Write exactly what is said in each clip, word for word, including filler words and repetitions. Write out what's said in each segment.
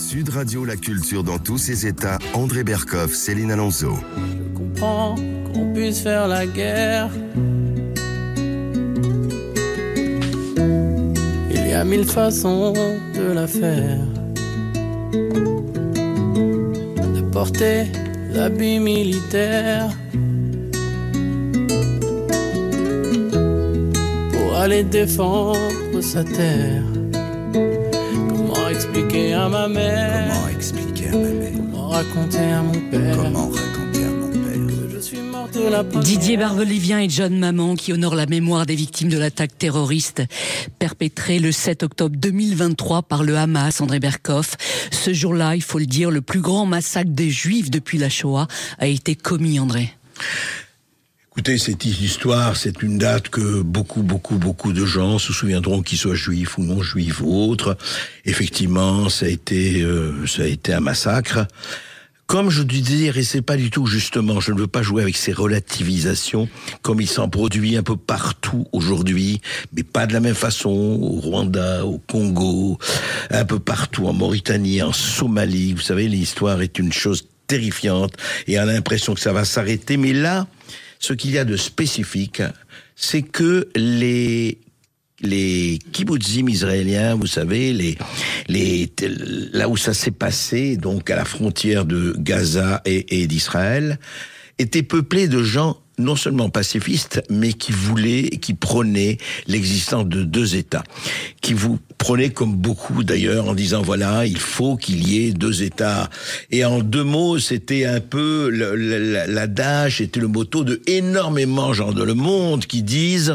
Sud Radio, la culture dans tous ses états. André Berkoff, Céline Alonso. Je comprends qu'on puisse faire la guerre. Il y a mille façons de la faire. De porter l'habit militaire pour aller défendre sa terre. Comment expliquer à ma mère? Comment expliquer à ma mère? Comment raconter à mon père? Comment raconter à mon père? Que je suis morte de la première. Didier Barbelivien et John Maman qui honorent la mémoire des victimes de l'attaque terroriste perpétrée le sept octobre deux mille vingt-trois par le Hamas, André Berkoff. Ce jour-là, il faut le dire, le plus grand massacre des Juifs depuis la Shoah a été commis, André. Écoutez, cette histoire, c'est une date que beaucoup, beaucoup, beaucoup de gens se souviendront, qu'ils soient juifs ou non juifs ou autres. Effectivement, ça a été, euh, ça a été un massacre. Comme je disais, et c'est pas du tout justement, je ne veux pas jouer avec ces relativisations, comme il s'en produit un peu partout aujourd'hui, mais pas de la même façon, au Rwanda, au Congo, un peu partout, en Mauritanie, en Somalie. Vous savez, l'histoire est une chose terrifiante, et on a l'impression que ça va s'arrêter, mais là, ce qu'il y a de spécifique, c'est que les les kibbutzim israéliens, vous savez, les les là où ça s'est passé, donc à la frontière de Gaza et, et d'Israël, étaient peuplés de gens non seulement pacifistes, mais qui voulaient, qui prônaient l'existence de deux États, qui vous prenaient comme beaucoup d'ailleurs en disant voilà, il faut qu'il y ait deux États. Et en deux mots, c'était un peu l'adage, c'était le motto de énormément de gens dans le monde qui disent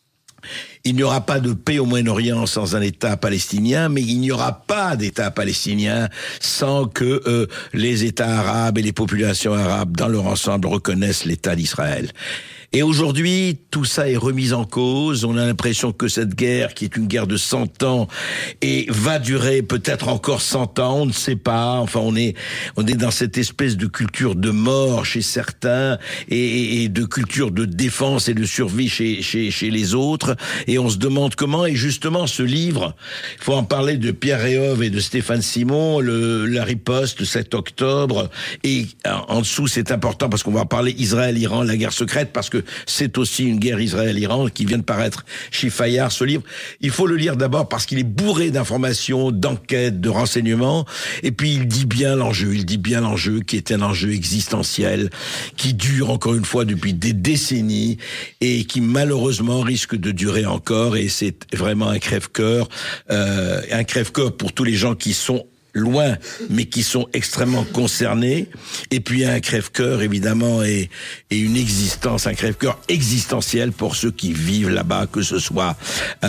il n'y aura pas de paix au Moyen-Orient sans un État palestinien, mais il n'y aura pas d'État palestinien sans que euh, les États arabes et les populations arabes dans leur ensemble reconnaissent l'État d'Israël. Et aujourd'hui, tout ça est remis en cause. On a l'impression que cette guerre, qui est une guerre de cent ans, et va durer peut-être encore cent ans, on ne sait pas. Enfin, on est, on est dans cette espèce de culture de mort chez certains, et, et de culture de défense et de survie chez, chez, chez les autres. Et on se demande comment. Et justement, ce livre, il faut en parler, de Pierre Réhov et de Stéphane Simon, le, la riposte, sept octobre. Et en dessous, c'est important parce qu'on va parler Israël-Iran, la guerre secrète, parce que c'est aussi une guerre Israël-Iran qui vient de paraître chez Fayard, ce livre. Il faut le lire d'abord parce qu'il est bourré d'informations, d'enquêtes, de renseignements. Et puis il dit bien l'enjeu, il dit bien l'enjeu qui est un enjeu existentiel, qui dure encore une fois depuis des décennies et qui malheureusement risque de durer encore. Et c'est vraiment un crève-cœur, euh, un crève-cœur pour tous les gens qui sont loin, mais qui sont extrêmement concernés. Et puis un crève-cœur, évidemment, et, et une existence, un crève-cœur existentiel pour ceux qui vivent là-bas, que ce soit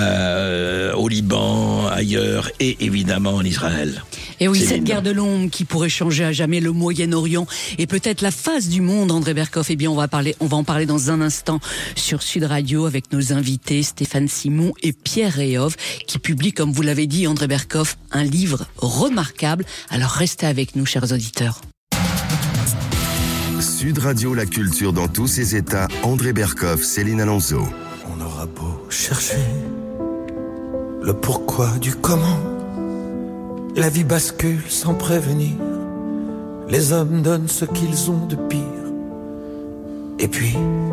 euh, au Liban, ailleurs, et évidemment en Israël. Et oui, C'est cette énorme. guerre de l'ombre qui pourrait changer à jamais le Moyen-Orient et peut-être la face du monde, André Berkoff. Eh bien, on va parler, on va en parler dans un instant sur Sud Radio avec nos invités Stéphane Simon et Pierre Réhov, qui publient, comme vous l'avez dit, André Berkoff, un livre remarquable. Alors restez avec nous, chers auditeurs. Sud Radio, la culture dans tous ses états. André Berkoff, Céline Alonso. On aura beau chercher le pourquoi du comment, la vie bascule sans prévenir. Les hommes donnent ce qu'ils ont de pire. Et puis,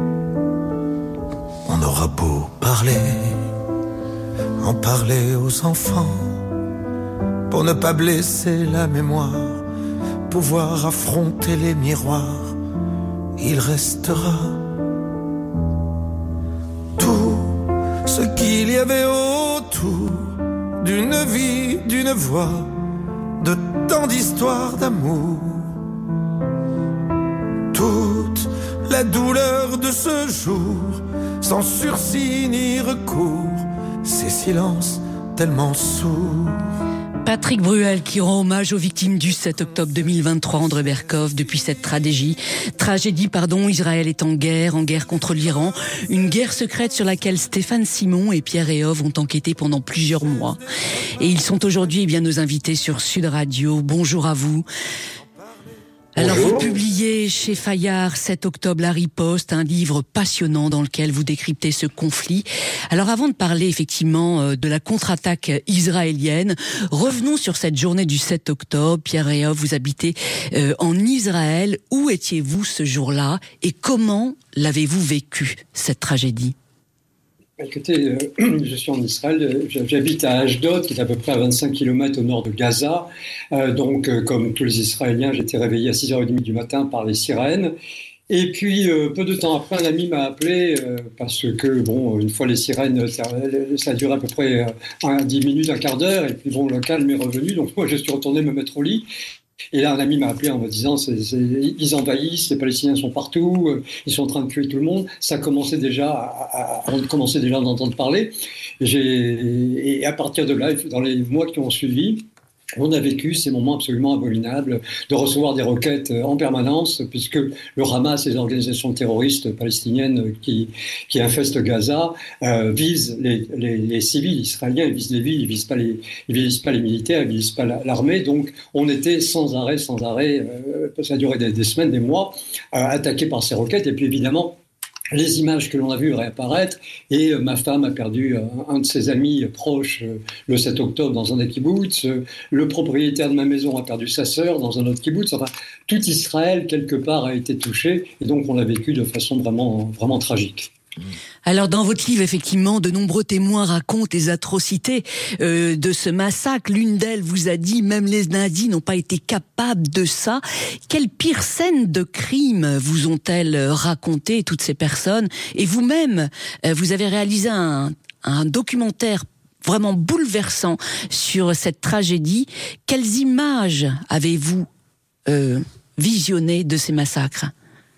on aura beau parler, en parler aux enfants, pour ne pas blesser la mémoire, pouvoir affronter les miroirs. Il restera tout ce qu'il y avait autour d'une vie, d'une voix, de tant d'histoires d'amour. Toute la douleur de ce jour, sans sursis ni recours, ces silences tellement sourds. Patrick Bruel qui rend hommage aux victimes du sept octobre deux mille vingt-trois, André Berkoff. Depuis cette tragédie, tragédie pardon, Israël est en guerre, en guerre contre l'Iran. Une guerre secrète sur laquelle Stéphane Simon et Pierre Réhov ont enquêté pendant plusieurs mois. Et ils sont aujourd'hui eh bien nos invités sur Sud Radio. Bonjour à vous. Alors Bonjour. vous publiez chez Fayard, sept octobre, La Riposte, un livre passionnant dans lequel vous décryptez ce conflit. Alors avant de parler effectivement de la contre-attaque israélienne, revenons sur cette journée du sept octobre. Pierre Réov, vous habitez euh, en Israël. Où étiez-vous ce jour-là et comment l'avez-vous vécu, cette tragédie ? Écoutez, euh, je suis en Israël, j'habite à Ashdod, qui est à peu près à vingt-cinq kilomètres au nord de Gaza. Euh, donc, euh, comme tous les Israéliens, j'étais réveillé à six heures trente du matin par les sirènes. Et puis, euh, peu de temps après, un ami m'a appelé euh, parce que, bon, une fois les sirènes, ça, ça a duré à peu près euh, dix minutes, un quart d'heure. Et puis, bon, le calme est revenu. Donc, moi, je suis retourné me mettre au lit. Et là, un ami m'a appelé en me disant c'est, c'est, ils envahissent, les Palestiniens sont partout, ils sont en train de tuer tout le monde. Ça commençait déjà, à, à, on commençait déjà à en entendre parler. J'ai, et à partir de là, dans les mois qui ont suivi, on a vécu ces moments absolument abominables de recevoir des roquettes en permanence, puisque le Hamas et les organisations terroristes palestiniennes qui, qui infestent Gaza euh, visent les, les, les civils israéliens, ils visent les villes, ils visent pas les, ils visent pas les militaires, ils visent pas la, l'armée. Donc on était sans arrêt, sans arrêt, euh, ça a duré des, des semaines, des mois, euh, attaqués par ces roquettes. Et puis évidemment, les images que l'on a vues réapparaître, et euh, ma femme a perdu euh, un de ses amis proches euh, le sept octobre dans un des kibboutz, euh, le propriétaire de ma maison a perdu sa sœur dans un autre kibboutz, enfin, tout Israël, quelque part, a été touché, et donc on l'a vécu de façon vraiment, vraiment tragique. Alors dans votre livre, effectivement, de nombreux témoins racontent les atrocités euh, de ce massacre. L'une d'elles vous a dit, même les nazis n'ont pas été capables de ça. Quelles pires scènes de crimes vous ont-elles raconté, toutes ces personnes ? Et vous-même, euh, vous avez réalisé un, un documentaire vraiment bouleversant sur cette tragédie. Quelles images avez-vous euh, visionnées de ces massacres ?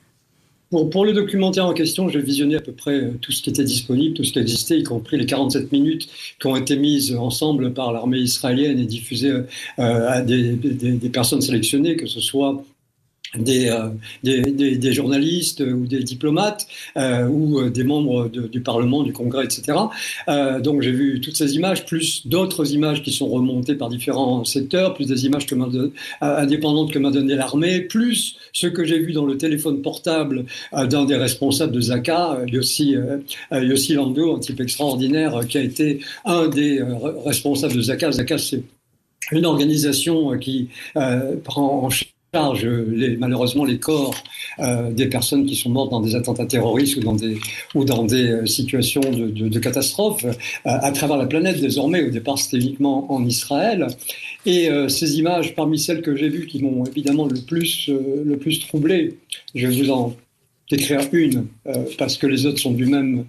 Pour, pour le documentaire en question, j'ai visionné à peu près tout ce qui était disponible, tout ce qui existait, y compris les quarante-sept minutes qui ont été mises ensemble par l'armée israélienne et diffusées euh, à des, des, des personnes sélectionnées, que ce soit Des, euh, des, des, des journalistes ou des diplomates euh, ou euh, des membres de, du Parlement, du Congrès, et cetera. Euh, donc j'ai vu toutes ces images, plus d'autres images qui sont remontées par différents secteurs, plus des images que m'a de, euh, indépendantes que m'a donné l'armée, plus ce que j'ai vu dans le téléphone portable euh, d'un des responsables de Zaka, euh, Yossi, euh, Yossi Lando, un type extraordinaire euh, qui a été un des euh, responsables de Zaka. Zaka, c'est une organisation euh, qui euh, prend en charge charge les, malheureusement les corps euh, des personnes qui sont mortes dans des attentats terroristes ou dans des, ou dans des euh, situations de, de, de catastrophe euh, à travers la planète désormais. Au départ, c'était uniquement en Israël. Et euh, ces images, parmi celles que j'ai vues, qui m'ont évidemment le plus, euh, le plus troublé, je vais vous en décrire une, euh, parce que les autres sont du même,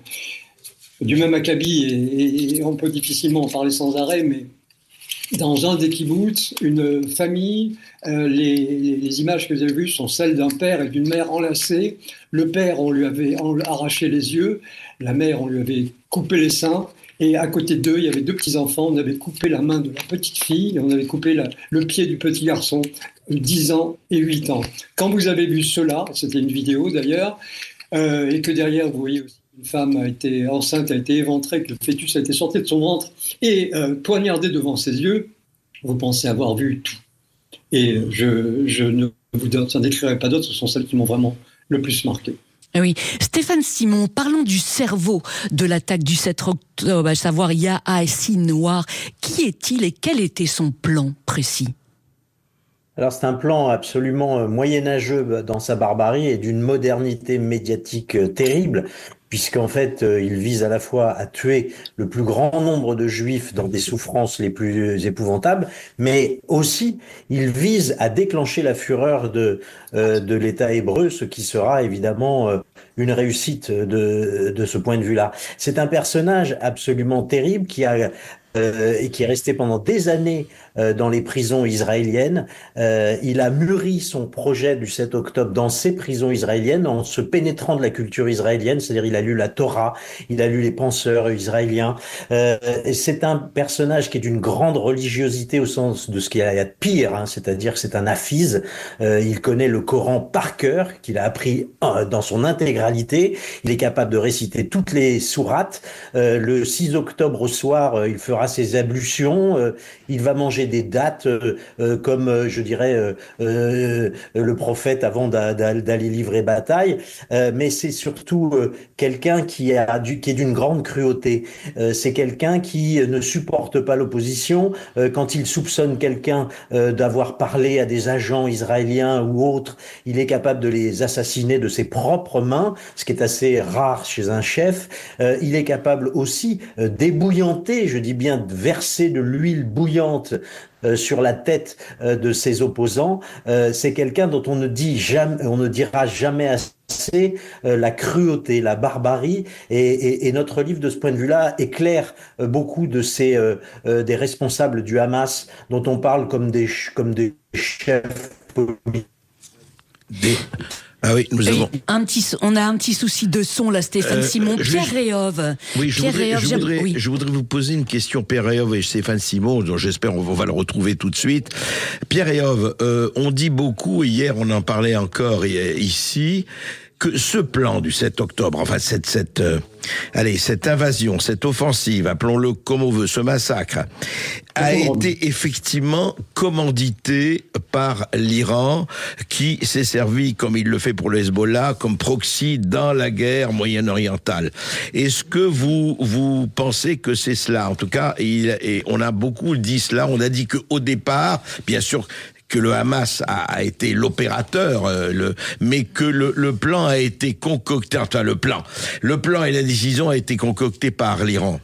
du même acabit et, et on peut difficilement en parler sans arrêt, mais dans un des kibboutz, une famille, euh, les, les, les images que vous avez vues sont celles d'un père et d'une mère enlacés. Le père, on lui avait arraché les yeux, la mère, on lui avait coupé les seins, et à côté d'eux, il y avait deux petits-enfants, on avait coupé la main de la petite fille, et on avait coupé la, le pied du petit garçon, dix ans et huit ans. Quand vous avez vu cela, c'était une vidéo d'ailleurs, euh, et que derrière, vous voyez aussi, une femme a été enceinte, a été éventrée, que le fœtus a été sorti de son ventre et euh, poignardé devant ses yeux, vous pensez avoir vu tout. Et je, je ne vous en décrirai pas d'autres, ce sont celles qui m'ont vraiment le plus marqué. Oui. Stéphane Simon, parlons du cerveau de l'attaque du sept octobre, à savoir Yahya Sinwar. Qui est-il et quel était son plan précis ? Alors c'est un plan absolument moyenâgeux dans sa barbarie et d'une modernité médiatique terrible, puisqu'en fait il vise à la fois à tuer le plus grand nombre de juifs dans des souffrances les plus épouvantables, mais aussi il vise à déclencher la fureur de euh, de l'État hébreu, ce qui sera évidemment euh, une réussite de de ce point de vue-là. C'est un personnage absolument terrible qui a Euh, et qui est resté pendant des années euh, dans les prisons israéliennes. Euh, il a mûri son projet du sept octobre dans ces prisons israéliennes en se pénétrant de la culture israélienne, c'est-à-dire il a lu la Torah, il a lu les penseurs israéliens. Euh, et c'est un personnage qui est d'une grande religiosité au sens de ce qu'il y a de pire, hein, c'est-à-dire que c'est un hafiz. Euh, il connaît le Coran par cœur, qu'il a appris euh, dans son intégralité. Il est capable de réciter toutes les sourates. Euh, le six octobre au soir, euh, il fera fera ses ablutions, euh, il va manger des dattes euh, euh, comme, euh, je dirais, euh, euh, le prophète avant d'a, d'a, d'aller livrer bataille. Euh, mais c'est surtout euh, quelqu'un qui, a du, qui est d'une grande cruauté. Euh, c'est quelqu'un qui ne supporte pas l'opposition. Euh, quand il soupçonne quelqu'un euh, d'avoir parlé à des agents israéliens ou autres, il est capable de les assassiner de ses propres mains, ce qui est assez rare chez un chef. Euh, il est capable aussi euh, d'ébouillanter, je dis bien de verser de l'huile bouillante euh, sur la tête euh, de ses opposants. Euh, c'est quelqu'un dont on ne dit jamais, on ne dira jamais assez euh, la cruauté, la barbarie, et, et, et notre livre de ce point de vue-là éclaire euh, beaucoup de ces euh, euh, des responsables du Hamas dont on parle comme des comme des chefs politiques. Des... Ah oui, nous avons. Un petit, on a un petit souci de son là, Stéphane euh, Simon. Pierre je... Réauve. Oui, je, Pierre voudrais, Réauve, je, voudrais, oui. je voudrais vous poser une question, Pierre Réauve et Stéphane Simon, dont j'espère on va le retrouver tout de suite. Pierre Réauve, euh, on dit beaucoup, hier on en parlait encore ici, que ce plan du sept octobre, enfin cette cette euh, allez cette invasion, cette offensive, appelons-le comme on veut, ce massacre, a été effectivement commandité par l'Iran, qui s'est servi, comme il le fait pour le Hezbollah, comme proxy dans la guerre moyen-orientale. Est-ce que vous vous pensez que c'est cela? En tout cas, il, et on a beaucoup dit cela. On a dit que au départ, bien sûr, que le Hamas a, a été l'opérateur, euh, le, mais que le, le plan a été concocté, enfin le plan, le plan et la décision a été concocté par l'Iran.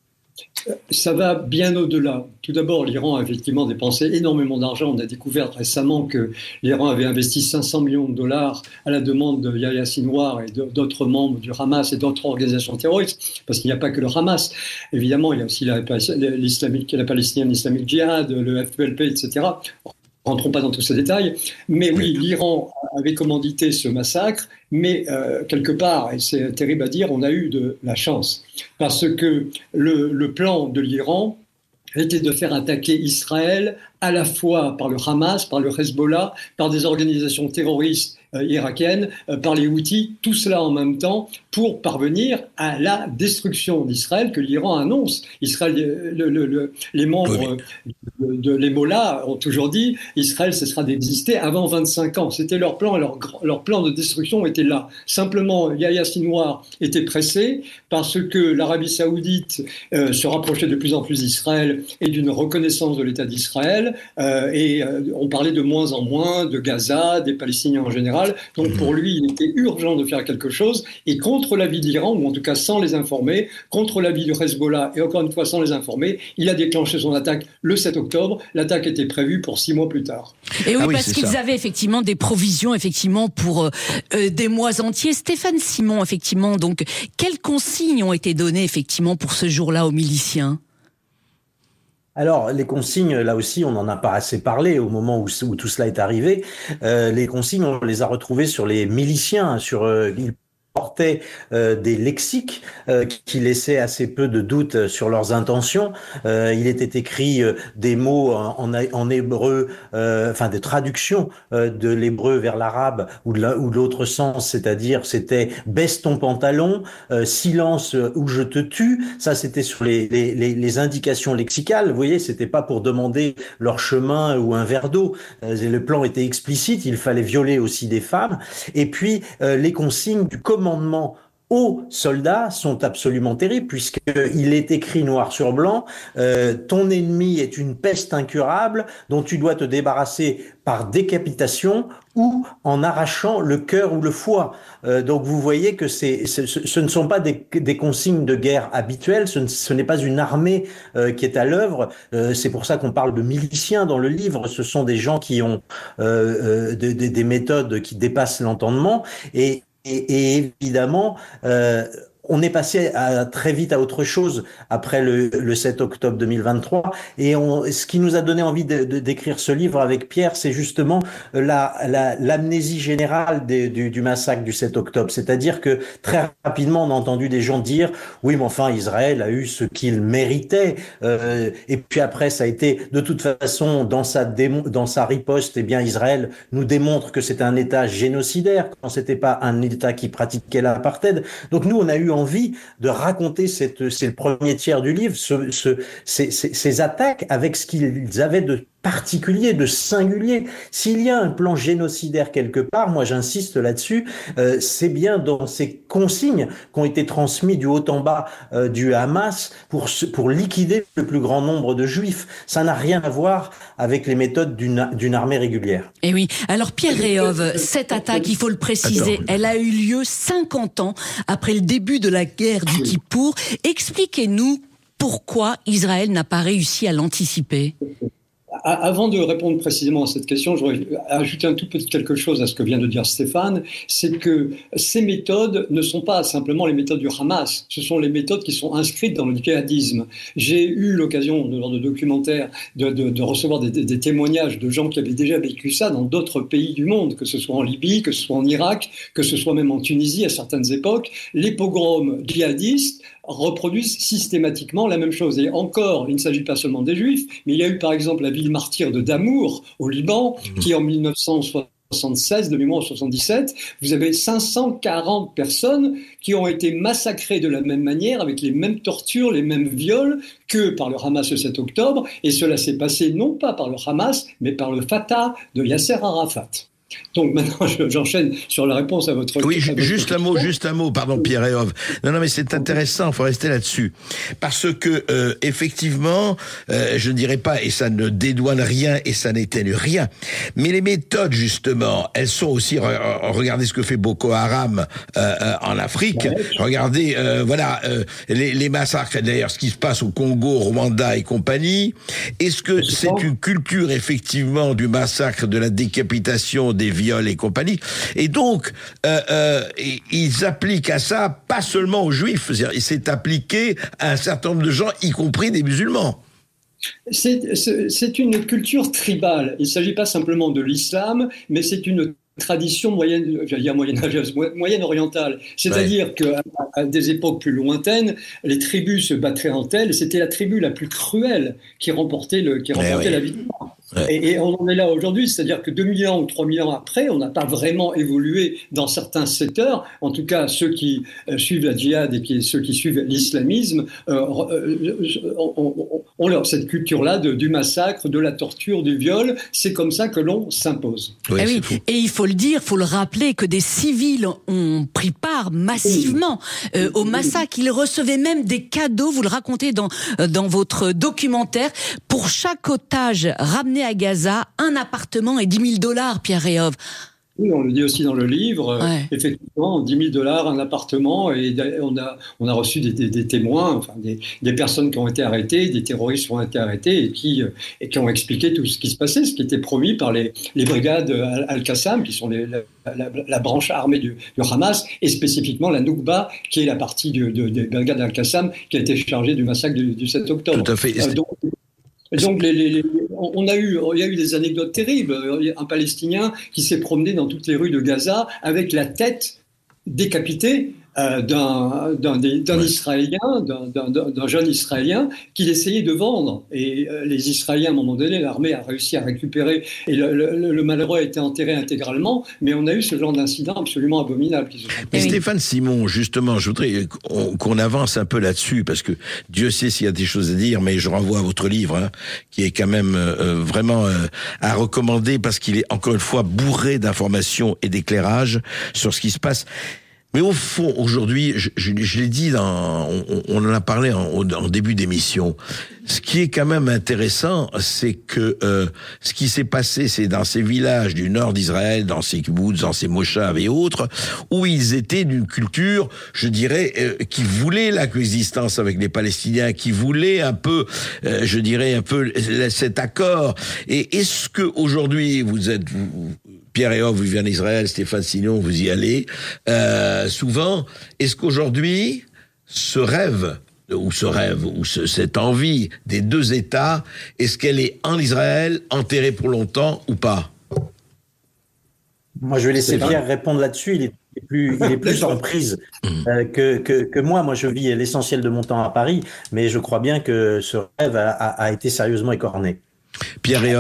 Ça va bien au-delà. Tout d'abord, l'Iran a effectivement dépensé énormément d'argent. On a découvert récemment que l'Iran avait investi cinq cents millions de dollars à la demande de Yahya Sinwar et d'autres membres du Hamas et d'autres organisations terroristes, parce qu'il n'y a pas que le Hamas. Évidemment, il y a aussi la, l'islamique, la Palestinienne Islamic Jihad, le F P L P, et cetera. Rentrons pas dans tous ces détails, mais oui, l'Iran avait commandité ce massacre, mais euh, quelque part, et c'est terrible à dire, on a eu de la chance, parce que le, le plan de l'Iran était de faire attaquer Israël à la fois par le Hamas, par le Hezbollah, par des organisations terroristes euh, irakiennes, euh, par les Houthis, tout cela en même temps pour parvenir à la destruction d'Israël que l'Iran annonce. Israël, le, le, le, les membres oui. de, de l'Ebola ont toujours dit Israël cessera d'exister avant vingt-cinq ans. C'était leur plan, et leur, leur plan de destruction était là. Simplement, Yahya Sinwar était pressé parce que l'Arabie Saoudite euh, se rapprochait de plus en plus d'Israël et d'une reconnaissance de l'État d'Israël. Euh, et euh, on parlait de moins en moins de Gaza, des Palestiniens en général. Donc pour lui, il était urgent de faire quelque chose. Et contre l'avis de l'Iran, ou en tout cas sans les informer, contre l'avis du Hezbollah, et encore une fois sans les informer, il a déclenché son attaque le sept octobre. L'attaque était prévue pour six mois plus tard. Et oui, ah oui parce qu'ils ça. avaient effectivement des provisions effectivement pour euh, des mois entiers. Stéphane Simon, effectivement, donc quelles consignes ont été données effectivement pour ce jour-là aux miliciens ? Alors, les consignes, là aussi, on n'en a pas assez parlé au moment où, où tout cela est arrivé. Euh, les consignes, on les a retrouvées sur les miliciens, sur... Euh, portaient euh, des lexiques euh, qui laissaient assez peu de doute sur leurs intentions. Euh, il était écrit euh, des mots en, en, en hébreu, euh, enfin des traductions euh, de l'hébreu vers l'arabe ou de, la, ou de l'autre sens, c'est-à-dire c'était baisse ton pantalon, euh, silence ou je te tue. Ça, c'était sur les, les, les, les indications lexicales. Vous voyez, c'était pas pour demander leur chemin ou un verre d'eau. Euh, le plan était explicite. Il fallait violer aussi des femmes. Et puis euh, les consignes du commandement aux soldats sont absolument terribles puisqu'il est écrit noir sur blanc euh, ton ennemi est une peste incurable dont tu dois te débarrasser par décapitation ou en arrachant le cœur ou le foie. Euh, donc vous voyez que c'est, ce, ce ne sont pas des, des consignes de guerre habituelles, ce, ne, ce n'est pas une armée euh, qui est à l'œuvre. Euh, c'est pour ça qu'on parle de miliciens dans le livre. Ce sont des gens qui ont euh, euh, de, de, des méthodes qui dépassent l'entendement et Et, et évidemment, euh, on est passé à, très vite à autre chose après le, le sept octobre deux mille vingt-trois. Et on, ce qui nous a donné envie de, de, d'écrire ce livre avec Pierre, c'est justement la, la, l'amnésie générale des, du, du massacre du sept octobre. C'est-à-dire que très rapidement, on a entendu des gens dire « Oui, mais enfin, Israël a eu ce qu'il méritait. Euh, » Et puis après, ça a été, de toute façon, dans sa, démo, dans sa riposte, eh bien, Israël nous démontre que c'est un État génocidaire, quand c'était pas un État qui pratiquait l'apartheid. Donc nous, on a eu envie de raconter cette, c'est le premier tiers du livre, ce, ce, ces, ces, ces attaques avec ce qu'ils avaient de particulier, de singulier. S'il y a un plan génocidaire quelque part, moi j'insiste là-dessus, euh, c'est bien dans ces consignes qui ont été transmises du haut en bas euh, du Hamas pour, pour liquider le plus grand nombre de juifs. Ça n'a rien à voir avec les méthodes d'une, d'une armée régulière. Et oui. Alors Pierre Réauve, cette attaque, il faut le préciser, Attends. elle a eu lieu cinquante ans après le début de la guerre du Kippour. Expliquez-nous pourquoi Israël n'a pas réussi à l'anticiper. Avant de répondre précisément à cette question, je voudrais ajouter un tout petit quelque chose à ce que vient de dire Stéphane, c'est que ces méthodes ne sont pas simplement les méthodes du Hamas, ce sont les méthodes qui sont inscrites dans le djihadisme. J'ai eu l'occasion, lors de documentaires, de, de, de recevoir des, des, des témoignages de gens qui avaient déjà vécu ça dans d'autres pays du monde, que ce soit en Libye, que ce soit en Irak, que ce soit même en Tunisie à certaines époques. Les pogroms djihadistes reproduisent systématiquement la même chose. Et encore, il ne s'agit pas seulement des Juifs, mais il y a eu par exemple la ville martyre de Damour, au Liban, qui en mille neuf cent soixante-seize, de mémoire soixante-dix-sept, vous avez cinq cent quarante personnes qui ont été massacrées de la même manière, avec les mêmes tortures, les mêmes viols que par le Hamas le sept octobre, et cela s'est passé non pas par le Hamas, mais par le Fatah de Yasser Arafat. Donc maintenant, j'enchaîne sur la réponse à votre question. Oui, ju- juste un mot, juste un mot, pardon, Pierre Réauve. Non, non, mais c'est intéressant, il faut rester là-dessus. Parce que, euh, effectivement, euh, je ne dirais pas, et ça ne dédouane rien, et ça n'éteigne rien, mais les méthodes, justement, elles sont aussi, re- regardez ce que fait Boko Haram euh, euh, en Afrique, regardez, euh, voilà, euh, les, les massacres, d'ailleurs, ce qui se passe au Congo, Rwanda et compagnie. Est-ce que c'est une culture, effectivement, du massacre, de la décapitation, des viols et compagnie, et donc euh, euh, ils appliquent à ça pas seulement aux juifs, c'est, c'est appliqué à un certain nombre de gens, y compris des musulmans. C'est, c'est, c'est une culture tribale. Il ne s'agit pas simplement de l'islam, mais c'est une tradition moyenne, j'allais dire moyenâgeuse, moyenne orientale. C'est-à-dire ouais. qu'à à des époques plus lointaines, les tribus se battraient entre elles. C'était la tribu la plus cruelle qui remportait, le, qui remportait ouais, la victoire. Ouais. Et, et on en est là aujourd'hui, c'est-à-dire que deux mille ans ou trois mille ans après, on n'a pas vraiment évolué dans certains secteurs. En tout cas, ceux qui euh, suivent la djihad et qui, ceux qui suivent l'islamisme euh, euh, ont, ont leur, cette culture-là de, du massacre, de la torture, du viol. C'est comme ça que l'on s'impose. Oui, eh oui. Et il faut le dire, il faut le rappeler que des civils ont pris part massivement euh, au massacre. Ils recevaient même des cadeaux, vous le racontez dans, dans votre documentaire, pour chaque otage ramené à Gaza, un appartement et dix mille dollars, Pierre Réauve. Oui, on le dit aussi dans le livre. Ouais. Effectivement, dix mille dollars, un appartement, et on a, on a reçu des, des, des témoins, enfin des, des personnes qui ont été arrêtées, des terroristes qui ont été arrêtés et qui, et qui ont expliqué tout ce qui se passait, ce qui était promis par les, les brigades Al-Qassam, qui sont les, la, la, la branche armée du, du Hamas, et spécifiquement la Noukba, qui est la partie de, de, des brigades Al-Qassam qui a été chargée du massacre du, du sept octobre. Tout à fait. Euh, donc, Donc, les, les, les, on a eu, il y a eu des anecdotes terribles. Un Palestinien qui s'est promené dans toutes les rues de Gaza avec la tête décapitée euh, d'un, d'un, d'un ouais. Israélien, d'un, d'un, d'un jeune Israélien qu'il essayait de vendre. Et euh, les Israéliens, à un moment donné, l'armée a réussi à récupérer et le, le, le malheureux a été enterré intégralement. Mais on a eu ce genre d'incident absolument abominable. Qui se mais Stéphane Simon, justement, je voudrais qu'on, qu'on avance un peu là-dessus parce que Dieu sait s'il y a des choses à dire, mais je renvoie à votre livre hein, qui est quand même euh, vraiment euh, à recommander parce qu'il est encore une fois bourré d'informations et d'éclairages sur ce qui se passe. Mais au fond, aujourd'hui, je, je, je l'ai dit, dans, on, on en a parlé en, en début d'émission, ce qui est quand même intéressant, c'est que euh, ce qui s'est passé, c'est dans ces villages du nord d'Israël, dans ces kibbutz, dans ces moshav et autres, où ils étaient d'une culture, je dirais, euh, qui voulait la coexistence avec les Palestiniens, qui voulait un peu, euh, je dirais, un peu cet accord. Et est-ce que aujourd'hui, vous êtes... Vous, Pierre Réauve, vous vivez en Israël, Stéphane Simon, vous y allez euh, souvent. Est-ce qu'aujourd'hui, ce rêve, ou ce rêve, ou ce, cette envie des deux États, est-ce qu'elle est en Israël, enterrée pour longtemps ou pas ? Moi, je vais laisser Pierre répondre là-dessus. Il est plus, il est plus en prise euh, que, que, que moi. Moi, je vis l'essentiel de mon temps à Paris, mais je crois bien que ce rêve a, a, a été sérieusement écorné. Pierre Réauve ?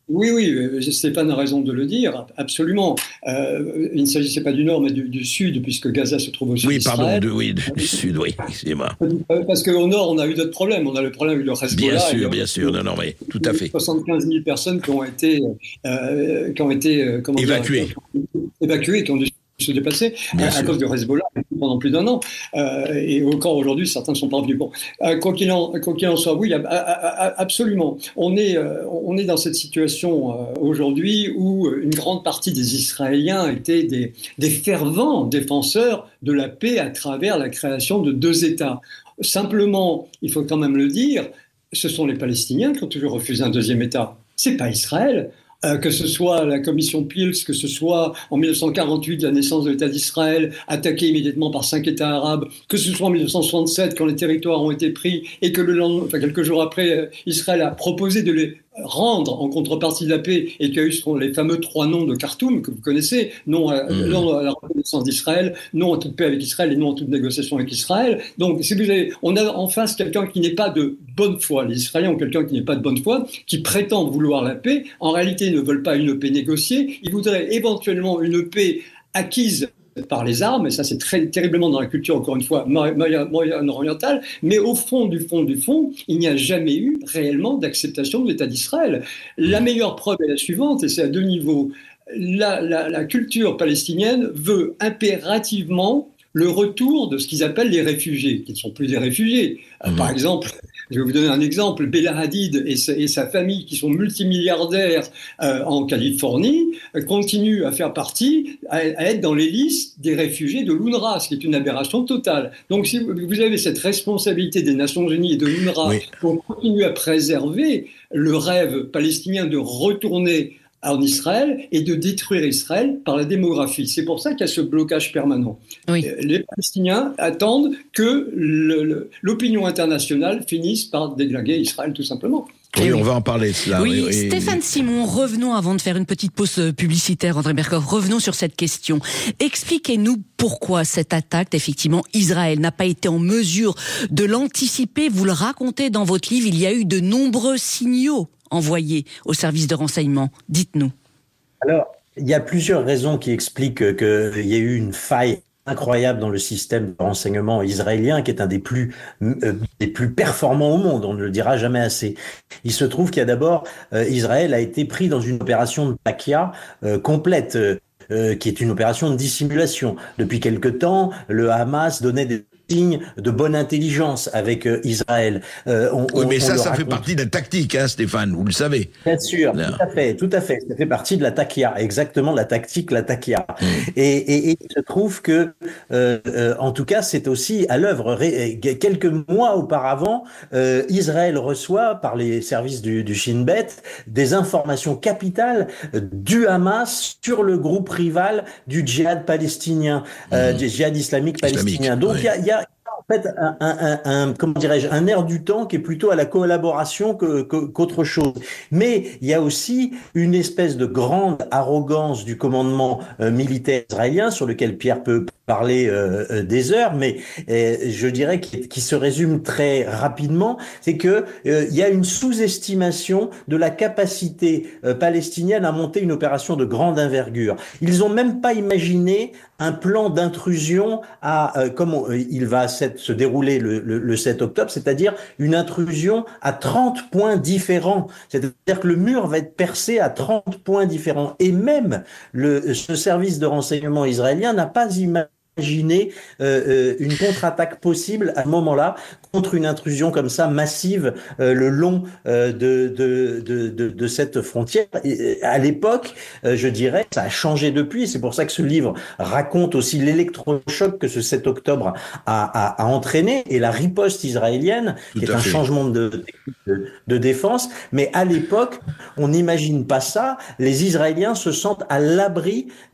Oui, oui, Stéphane a raison de le dire, absolument. Euh, il ne s'agissait pas du nord, mais du, du sud, puisque Gaza se trouve au sud Oui, d'Israël. pardon, de, oui, du sud, oui, excusez-moi. Parce qu'au nord, on a eu d'autres problèmes. On a le problème avec le Hezbollah. Bien sûr, bien sûr, non, non, mais tout à fait. soixante-quinze mille personnes qui ont été, euh, qui ont été comment évacuées. Dire, évacuées, qui ont dû se déplacer à, à cause du Hezbollah pendant plus d'un an. Euh, et encore aujourd'hui, certains ne sont pas revenus. Bon, euh, quoi qu'il en, quoi qu'il en soit, oui, absolument. On est, euh, on est dans cette situation euh, aujourd'hui où une grande partie des Israéliens étaient des, des fervents défenseurs de la paix à travers la création de deux États. Simplement, il faut quand même le dire, ce sont les Palestiniens qui ont toujours refusé un deuxième État. C'est pas Israël. Euh, que ce soit la commission Pils, que ce soit en mille neuf cent quarante-huit la naissance de l'État d'Israël, attaqué immédiatement par cinq États arabes, que ce soit en mille neuf cent soixante-sept quand les territoires ont été pris et que le lendemain, enfin quelques jours après, Israël a proposé de les rendre en contrepartie de la paix et qu'il y a eu les fameux trois noms de Khartoum que vous connaissez, non à, mmh. non à la reconnaissance d'Israël, non à toute paix avec Israël et non à toute négociation avec Israël. Donc, si vous avez, on a en face quelqu'un qui n'est pas de bonne foi. Les Israéliens ont quelqu'un qui n'est pas de bonne foi, qui prétend vouloir la paix. En réalité, ils ne veulent pas une paix négociée. Ils voudraient éventuellement une paix acquise par les armes, et ça c'est très terriblement dans la culture, encore une fois, moyen-orientale, mais au fond du fond du fond, il n'y a jamais eu réellement d'acceptation de l'État d'Israël. La meilleure preuve est la suivante, et c'est à deux niveaux. La, la, la culture palestinienne veut impérativement le retour de ce qu'ils appellent les réfugiés, qui ne sont plus des réfugiés. Mmh. Par exemple, je vais vous donner un exemple, Bella Hadid et sa, et sa famille, qui sont multimilliardaires euh, en Californie, euh, continuent à faire partie, à, à être dans les listes des réfugiés de l'UNRWA, ce qui est une aberration totale. Donc si vous avez cette responsabilité des Nations Unies et de l'UNRWA oui. pour continuer à préserver le rêve palestinien de retourner en Israël et de détruire Israël par la démographie. C'est pour ça qu'il y a ce blocage permanent. Oui. Les Palestiniens attendent que le, le, l'opinion internationale finisse par déglinguer Israël, tout simplement. Oui, oui, on va en parler de cela. Oui, oui, oui. Stéphane Simon, revenons avant de faire une petite pause publicitaire, André Berkoff, revenons sur cette question. Expliquez-nous pourquoi cette attaque, effectivement, Israël n'a pas été en mesure de l'anticiper. Vous le racontez dans votre livre, il y a eu de nombreux signaux envoyés au service de renseignement. Dites-nous. Alors, il y a plusieurs raisons qui expliquent qu'il y a eu une faille incroyable dans le système de renseignement israélien, qui est un des plus euh, des plus performants au monde, on ne le dira jamais assez. Il se trouve qu'il y a d'abord, euh, Israël a été pris dans une opération de Takia euh, complète, euh, qui est une opération de dissimulation. Depuis quelque temps, le Hamas donnait des signes de bonne intelligence avec euh, Israël. Euh, on, oui, mais on, ça, on ça raconte. Fait partie de la tactique, hein, Stéphane, vous le savez. Bien sûr, Là. tout à fait, tout à fait. Ça fait partie de la takia, exactement la tactique, la takia. Mmh. Et, et, et il se trouve que, euh, euh, en tout cas, c'est aussi à l'œuvre. Ré, quelques mois auparavant, euh, Israël reçoit par les services du, du Shin Bet des informations capitales du Hamas sur le groupe rival du djihad palestinien, mmh. euh, du djihad islamique palestinien. Donc il ouais. y a en fait un, un, un, un comment dirais-je un air du temps qui est plutôt à la collaboration que, que, qu'autre chose. Mais il y a aussi une espèce de grande arrogance du commandement euh, militaire israélien sur lequel Pierre peut parler euh, euh, des heures, mais euh, je dirais qui, qui se résume très rapidement, c'est que euh, il y a une sous-estimation de la capacité euh, palestinienne à monter une opération de grande envergure. Ils ont même pas imaginé un plan d'intrusion à euh, comme on, il va se dérouler le, le, le sept octobre, c'est-à-dire une intrusion à trente points différents. C'est-à-dire que le mur va être percé à trente points différents. Et même le, ce service de renseignement israélien n'a pas imaginé Imaginez euh, une contre-attaque possible à ce moment-là contre une intrusion comme ça massive euh, le long euh, de, de, de, de, de cette frontière. Et à l'époque, euh, je dirais, ça a changé depuis. C'est pour ça que ce livre raconte aussi l'électrochoc que ce sept octobre a, a, a entraîné et la riposte israélienne, Tout qui est un fait. changement de, de, de défense. Mais à l'époque, on n'imagine pas ça. Les Israéliens se sentent à l'abri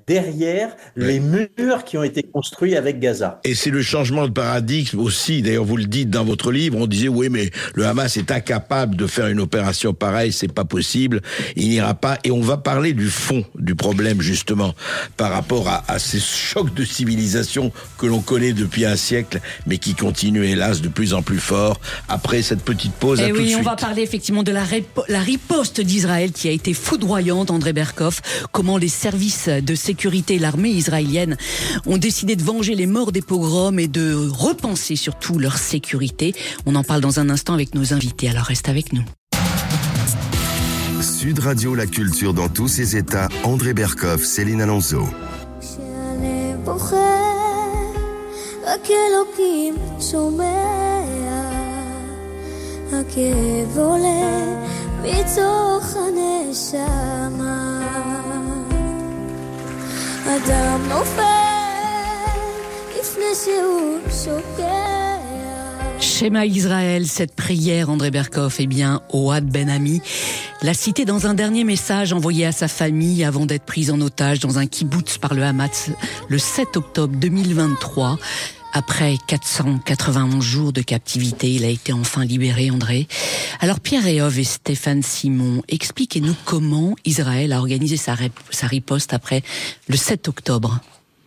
derrière ouais. les murs qui ont été construits avec Gaza. Et c'est le changement de paradigme aussi. D'ailleurs, vous le dites dans votre livre, on disait, oui, mais le Hamas est incapable de faire une opération pareille, c'est pas possible, il n'ira pas. Et on va parler du fond du problème, justement, par rapport à, à ces chocs de civilisation que l'on connaît depuis un siècle, mais qui continuent, hélas, de plus en plus fort. Après cette petite pause, et à oui, tout de suite. on va parler effectivement de la, rép- la riposte d'Israël qui a été foudroyante, André Berkoff. Comment les services de sécurité et l'armée israélienne ont décidé de venger les morts des pogroms et de repenser surtout leur sécurité. On en parle dans un instant avec nos invités, alors reste avec nous. Sud Radio, la culture dans tous ses états. André Berkoff, Céline Alonso. אדם נופל לפני שהוא שוקע. Shema Israël, cette prière, André Berkoff, eh bien, Ohad Ben Ami l'a cité dans un dernier message envoyé à sa famille avant d'être prise en otage dans un kibboutz par le Hamas le sept octobre deux mille vingt-trois. Après quatre cent quatre-vingt-onze jours de captivité, il a été enfin libéré, André. Alors Pierre Réov et Stéphane Simon, expliquez-nous comment Israël a organisé sa, rép- sa riposte après le sept octobre.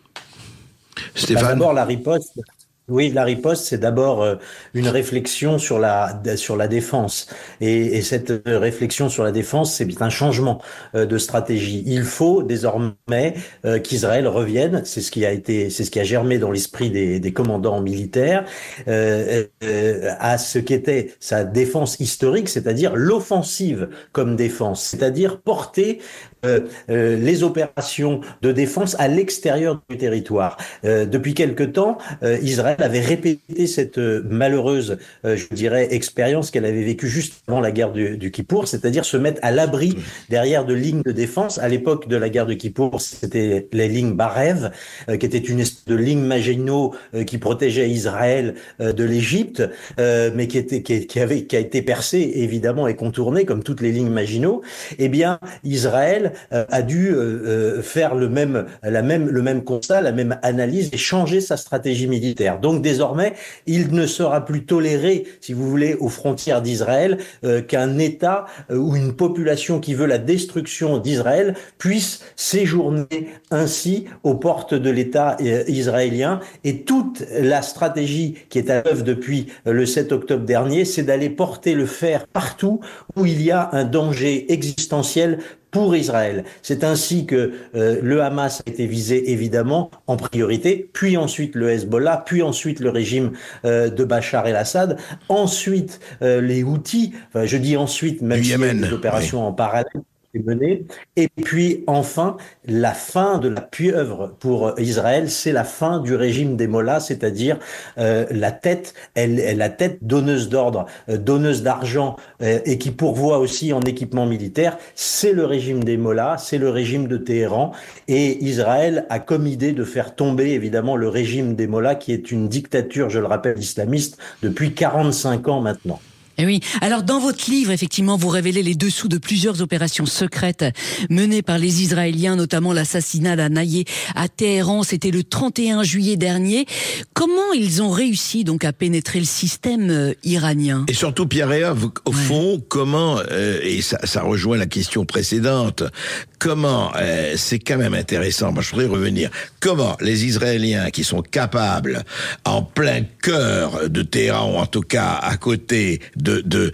Stéphane. Bah, d'abord, la riposte. Oui, la riposte, c'est d'abord euh, une réflexion sur la sur la défense, et, et cette réflexion sur la défense, c'est un changement euh, de stratégie. Il faut désormais euh, qu'Israël revienne. C'est ce qui a été, c'est ce qui a germé dans l'esprit des, des commandants militaires euh, euh, à ce qu'était sa défense historique, c'est-à-dire l'offensive comme défense, c'est-à-dire porter Euh, euh, les opérations de défense à l'extérieur du territoire. Euh, depuis quelque temps, euh, Israël avait répété cette euh, malheureuse, euh, je dirais, expérience qu'elle avait vécue juste avant la guerre du, du Kippour, c'est-à-dire se mettre à l'abri derrière de lignes de défense. À l'époque de la guerre du Kippour, c'était les lignes Barev, euh, qui étaient une espèce de ligne Maginot euh, qui protégeait Israël euh, de l'Égypte, euh, mais qui était qui, qui avait qui a été percée évidemment et contournée comme toutes les lignes Maginot. Eh bien, Israël a dû euh, faire le même, la même, le même constat, la même analyse et changer sa stratégie militaire. Donc désormais, il ne sera plus toléré, si vous voulez, aux frontières d'Israël, euh, qu'un État euh, ou une population qui veut la destruction d'Israël puisse séjourner ainsi aux portes de l'État euh, israélien. Et toute la stratégie qui est à l'œuvre depuis le sept octobre dernier, c'est d'aller porter le fer partout où il y a un danger existentiel pour Israël. C'est ainsi que euh, le Hamas a été visé évidemment en priorité, puis ensuite le Hezbollah, puis ensuite le régime euh, de Bachar el-Assad, ensuite euh, les Houthis, enfin, je dis ensuite, même s'il y a des opérations oui. en parallèle menée, et puis enfin la fin de la pieuvre pour Israël, c'est la fin du régime des mollahs, c'est-à-dire euh, la tête, elle, elle, la tête donneuse d'ordre, euh, donneuse d'argent euh, et qui pourvoit aussi en équipement militaire, c'est le régime des mollahs, c'est le régime de Téhéran, et Israël a comme idée de faire tomber évidemment le régime des mollahs qui est une dictature, je le rappelle, islamiste depuis quarante-cinq ans maintenant. Et oui. Alors, dans votre livre, effectivement, vous révélez les dessous de plusieurs opérations secrètes menées par les Israéliens, notamment l'assassinat d'Anaïeh à Téhéran. C'était le trente et un juillet dernier. Comment ils ont réussi donc à pénétrer le système euh, iranien? Et surtout, Pierre Réov, au ouais. fond, comment, euh, et ça, ça rejoint la question précédente, comment, euh, c'est quand même intéressant, moi je voudrais revenir, comment les Israéliens qui sont capables, en plein cœur de Téhéran, ou en tout cas à côté de de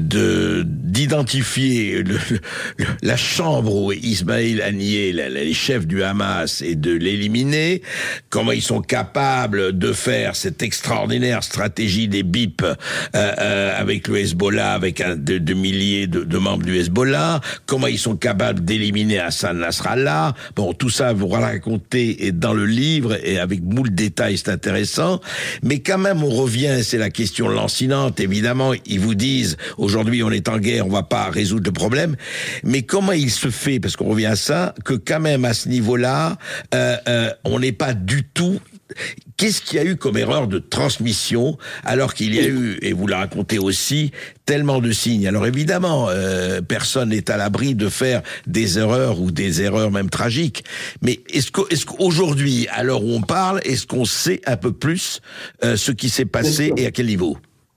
de d'identifier le, le, la chambre où Ismaël Haniyeh, les chefs du Hamas, et de l'éliminer, comment ils sont capables de faire cette extraordinaire stratégie des B I P euh, euh, avec le Hezbollah, avec un, de, de milliers de, de membres du Hezbollah, comment ils sont capables d'éliminer Hassan Nasrallah. Bon, tout ça vous raconter dans le livre et avec moult détails, c'est intéressant. Mais quand même, on revient, c'est la question lancinante, évidemment. Ils vous disent, aujourd'hui on est en guerre, on va pas résoudre le problème. Mais comment il se fait, parce qu'on revient à ça, que quand même à ce niveau-là, euh, euh, on n'est pas du tout Qu'est-ce qu'il y a eu comme erreur de transmission, alors qu'il y a eu, et vous le racontez aussi, tellement de signes. Alors évidemment, euh, personne n'est à l'abri de faire des erreurs ou des erreurs même tragiques. Mais est-ce que, est-ce qu'aujourd'hui, à l'heure où on parle, est-ce qu'on sait un peu plus euh, ce qui s'est passé et à quel niveau ?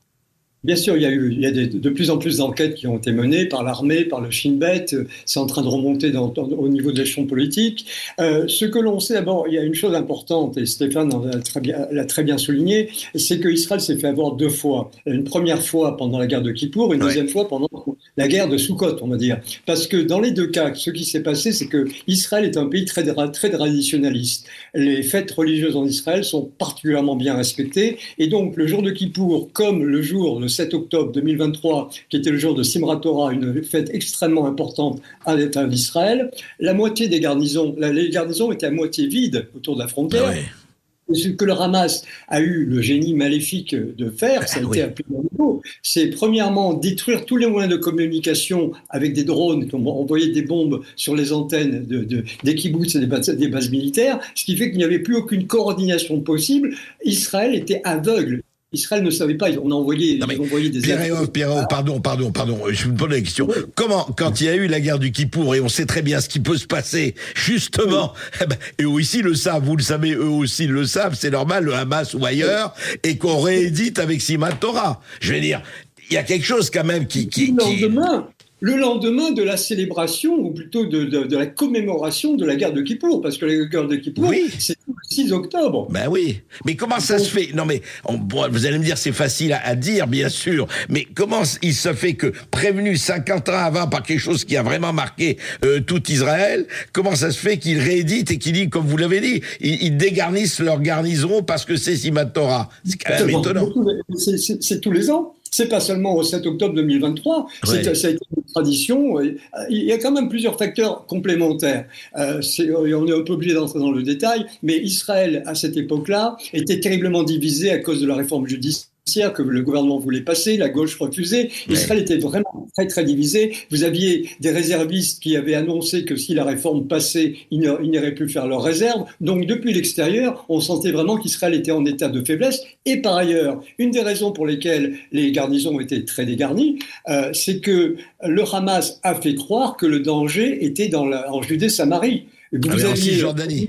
Bien sûr, il y a eu il y a des, de plus en plus d'enquêtes qui ont été menées par l'armée, par le Shin Bet. C'est en train de remonter dans, dans, au niveau de l'échelon politique. Euh, ce que l'on sait, d'abord, il y a une chose importante, et Stéphane l'a très bien, l'a très bien souligné, c'est qu'Israël s'est fait avoir deux fois. Une première fois pendant la guerre de Kippour, une ouais. deuxième fois pendant la guerre de Soukhot, on va dire. Parce que dans les deux cas, ce qui s'est passé, c'est que Israël est un pays très, très traditionnaliste. Les fêtes religieuses en Israël sont particulièrement bien respectées. Et donc, le jour de Kippour, comme le jour de sept octobre deux mille vingt-trois, qui était le jour de Simrat Torah, une fête extrêmement importante à l'État d'Israël, la moitié des garnisons, les garnisons étaient à moitié vides autour de la frontière. Ah ouais. Ce que le Hamas a eu le génie maléfique de faire, ça a ah été oui. à plusieurs niveaux, c'est premièrement détruire tous les moyens de communication avec des drones qui ont envoyé des bombes sur les antennes de, de, des kibbutz et des bases, des bases militaires, ce qui fait qu'il n'y avait plus aucune coordination possible. Israël était aveugle. Israël ne savait pas, on a envoyé, non mais, ils ont envoyé des... Pierre-Yves, Pierre-Yves, pardon, pardon, pardon, je me pose la question. Oui. Comment, quand il y a eu la guerre du Kippour, et on sait très bien ce qui peut se passer, justement, oui. et eux aussi le savent, vous le savez, eux aussi le savent, c'est normal, le Hamas ou ailleurs, oui. et qu'on réédite avec Simrat Torah. Je veux dire, il y a quelque chose quand même qui... qui, le lendemain, qui... Le lendemain de la célébration, ou plutôt de, de, de la commémoration de la guerre de Kippour, parce que la guerre de Kippour, oui. c'est le six octobre. Ben oui, mais comment ça se fait ? Non mais, on, vous allez me dire, c'est facile à, à dire, bien sûr, mais comment il se fait que, prévenu cinquante ans avant par quelque chose qui a vraiment marqué euh, tout Israël, comment ça se fait qu'ils rééditent et qu'ils disent, comme vous l'avez dit, ils, ils dégarnissent leur garnison parce que c'est Simrat Torah ? C'est quand même c'est étonnant. C'est, c'est, c'est tous les ans. C'est pas seulement au sept octobre deux mille vingt-trois, ouais. c'est, ça a été une tradition. Il y a quand même plusieurs facteurs complémentaires. Euh, c'est, on est un peu obligé d'entrer dans le détail, mais Israël, à cette époque-là, était terriblement divisé à cause de la réforme judiciaire que le gouvernement voulait passer, la gauche refusait. Ouais. Israël était vraiment très très divisé. Vous aviez des réservistes qui avaient annoncé que si la réforme passait, ils n'iraient plus faire leurs réserves. Donc depuis l'extérieur, on sentait vraiment qu'Israël était en état de faiblesse. Et par ailleurs, une des raisons pour lesquelles les garnisons étaient très dégarnies, euh, c'est que le Hamas a fait croire que le danger était dans la, en Judée-Samarie. Vous ah aviez en Cisjordanie.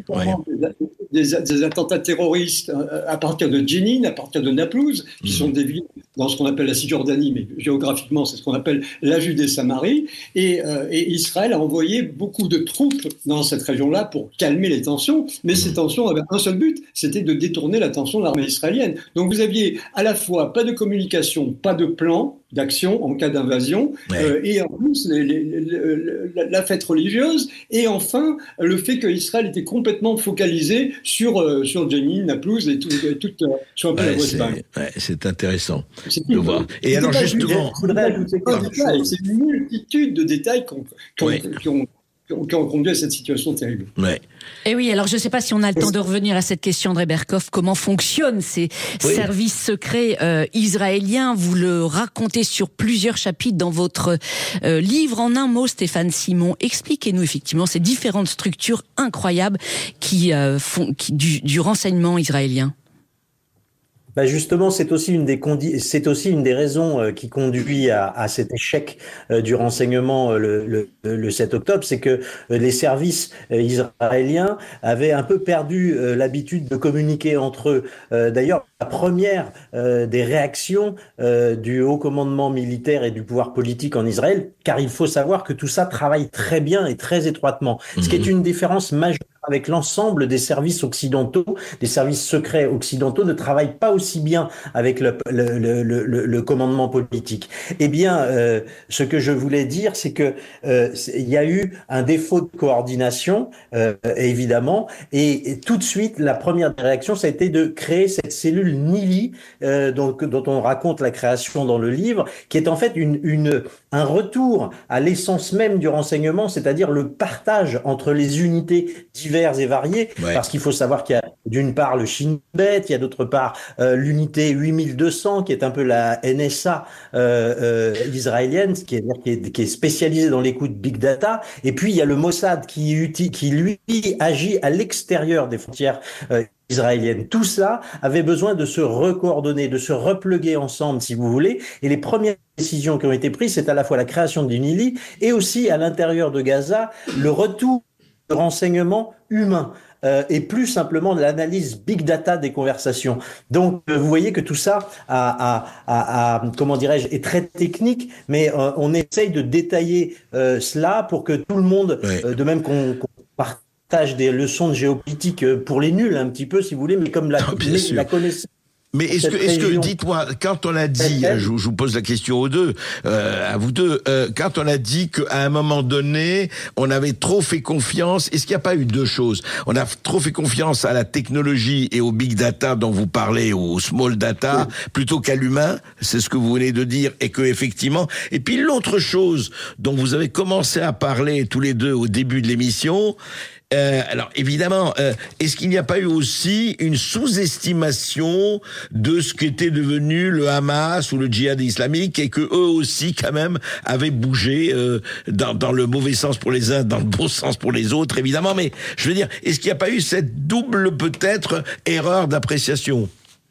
Des, des attentats terroristes à partir de Jenin, à partir de Naplouse, qui mmh. sont des villes dans ce qu'on appelle la Cisjordanie, mais géographiquement, c'est ce qu'on appelle la Judée-Samarie. Et, euh, et Israël a envoyé beaucoup de troupes dans cette région-là pour calmer les tensions, mais mmh. ces tensions avaient un seul but, c'était de détourner l'attention de l'armée israélienne. Donc vous aviez à la fois pas de communication, pas de plan d'action en cas d'invasion, ouais. euh, et en plus les, les, les, les, la fête religieuse, et enfin le fait qu'Israël était complètement focalisé sur, euh, sur Jenin, Naplouse et tout, et tout euh, sur un peu ouais, la West Bank. Ouais, c'est intéressant c'est de voir. Et c'est alors justement... C'est une multitude de détails qu'on, qu'on, ouais. qui ont qui ont conduit à cette situation terrible. Ouais. Et oui, alors je ne sais pas si on a le temps de revenir à cette question, André Berkoff. Comment fonctionnent ces oui. services secrets euh, israéliens ? Vous le racontez sur plusieurs chapitres dans votre euh, livre. En un mot, Stéphane Simon, expliquez-nous effectivement ces différentes structures incroyables qui euh, font qui, du, du renseignement israélien. Bah justement, c'est aussi une des condi- c'est aussi une des raisons euh, qui conduit à, à cet échec euh, du renseignement euh, le, le, le sept octobre, c'est que euh, les services euh, israéliens avaient un peu perdu euh, l'habitude de communiquer entre eux. Euh, d'ailleurs, la première euh, des réactions euh, du haut commandement militaire et du pouvoir politique en Israël, car il faut savoir que tout ça travaille très bien et très étroitement, mmh. ce qui est une différence majeure avec l'ensemble des services occidentaux, des services secrets occidentaux ne travaillent pas aussi bien avec le, le, le, le, le commandement politique. Eh bien, euh, ce que je voulais dire, c'est que euh, il y a eu un défaut de coordination, euh, évidemment, et, et tout de suite, la première réaction, ça a été de créer cette cellule Nili, euh, donc, dont on raconte la création dans le livre, qui est en fait une, une, un retour à l'essence même du renseignement, c'est-à-dire le partage entre les unités diverses et variés, ouais. parce qu'il faut savoir qu'il y a d'une part le Shin Bet, il y a d'autre part euh, l'unité huit mille deux cents qui est un peu la N S A euh, euh, israélienne, qui est, qui, est, qui est spécialisée dans l'écoute big data, et puis il y a le Mossad qui, qui lui agit à l'extérieur des frontières euh, israélienne. Tout ça avait besoin de se recoordonner, de se repluguer ensemble, si vous voulez. Et les premières décisions qui ont été prises, c'est à la fois la création du Nili et aussi à l'intérieur de Gaza, le retour de renseignements humains. Euh, et plus simplement de l'analyse big data des conversations. Donc, euh, vous voyez que tout ça a, a, a, a comment dirais-je, est très technique, mais euh, on essaye de détailler euh, cela pour que tout le monde, ouais. euh, de même qu'on, qu'on partage des leçons de géopolitique pour les nuls un petit peu, si vous voulez, mais comme la, non, mais, la connaissance. Mais est-ce que, est-ce que, dites-moi, quand on a dit, je, je vous pose la question aux deux, euh, à vous deux, euh, quand on a dit qu'à un moment donné, on avait trop fait confiance, est-ce qu'il n'y a pas eu deux choses? On a trop fait confiance à la technologie et au big data dont vous parlez, au small data, oui. plutôt qu'à l'humain, c'est ce que vous venez de dire, et que effectivement, et puis l'autre chose dont vous avez commencé à parler tous les deux au début de l'émission, Euh, alors évidemment, euh, est-ce qu'il n'y a pas eu aussi une sous-estimation de ce qu'était devenu le Hamas ou le djihad islamique et que eux aussi quand même avaient bougé euh, dans, dans le mauvais sens pour les uns, dans le bon sens pour les autres évidemment, mais je veux dire, est-ce qu'il n'y a pas eu cette double peut-être erreur d'appréciation?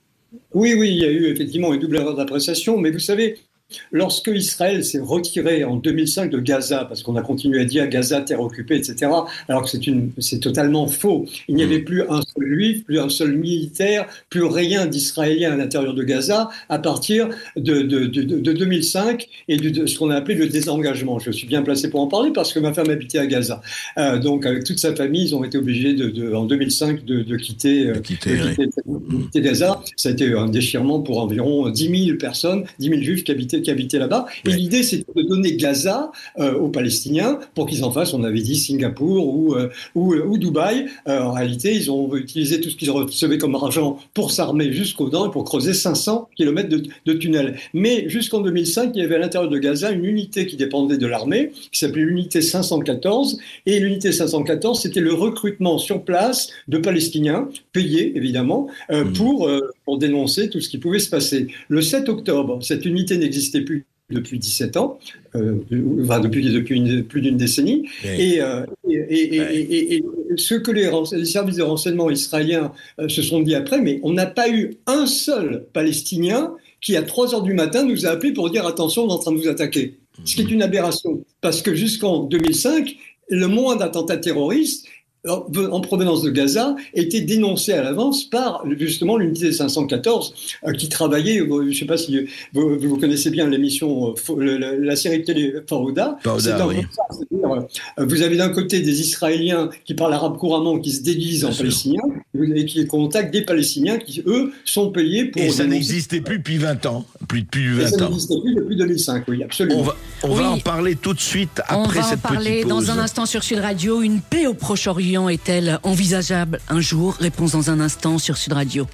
Oui, oui, il y a eu effectivement une double erreur d'appréciation, mais vous savez, lorsque Israël s'est retiré en deux mille cinq de Gaza, parce qu'on a continué à dire Gaza, terre occupée, et cetera, alors que c'est, une, c'est totalement faux. Il n'y avait plus un seul juif, plus un seul militaire, plus rien d'israélien à l'intérieur de Gaza à partir de, de, de, de deux mille cinq et de, de ce qu'on a appelé le désengagement. Je suis bien placé pour en parler parce que ma femme habitait à Gaza. Euh, donc avec toute sa famille, ils ont été obligés de, de, en deux mille cinq de, de, quitter, de, quitter, de, quitter, de quitter Gaza. Ça a été un déchirement pour environ dix mille personnes, dix mille juifs qui habitaient qui habitaient là-bas. Et ouais. l'idée, c'était de donner Gaza euh, aux Palestiniens pour qu'ils en fassent, on avait dit, Singapour ou, euh, ou, ou Dubaï. Euh, en réalité, ils ont utilisé tout ce qu'ils recevaient comme argent pour s'armer jusqu'aux dents et pour creuser cinq cents kilomètres de, de tunnels. Mais jusqu'en deux mille cinq, il y avait à l'intérieur de Gaza une unité qui dépendait de l'armée, qui s'appelait l'unité cinq cent quatorze. Et l'unité cinq cent quatorze, c'était le recrutement sur place de Palestiniens, payés évidemment, euh, mmh. pour, euh, pour dénoncer tout ce qui pouvait se passer. Le sept octobre, cette unité n'existait plus depuis dix-sept ans, euh, enfin depuis, depuis une, plus d'une décennie, oui. et, euh, et, et, oui. et, et, et ce que les, les services de renseignement israéliens euh, se sont dit après, mais on n'a pas eu un seul Palestinien qui à trois heures du matin nous a appelé pour dire attention, on est en train de vous attaquer. Mmh. Ce qui est une aberration, parce que jusqu'en deux mille cinq, le moindre attentat terroriste en provenance de Gaza était dénoncé à l'avance par justement l'unité cinq cent quatorze euh, qui travaillait, je ne sais pas si vous, vous connaissez bien l'émission, euh, la, la série de télé Fauda, c'est oui. ça, c'est-à-dire euh, vous avez d'un côté des Israéliens qui parlent arabe couramment, qui se déguisent bien en sûr. Palestiniens, et qui contactent des Palestiniens qui, eux, sont payés pour... Et ça n'existait plus depuis vingt ans. Plus depuis vingt et ça ans. n'existait plus depuis deux mille cinq, oui, absolument. On va, on oui. va en parler tout de suite après cette petite pause. On va en parler dans un instant sur Sud Radio. Une paix au Proche-Orient est-elle envisageable un jour? Réponse dans un instant sur Sud Radio.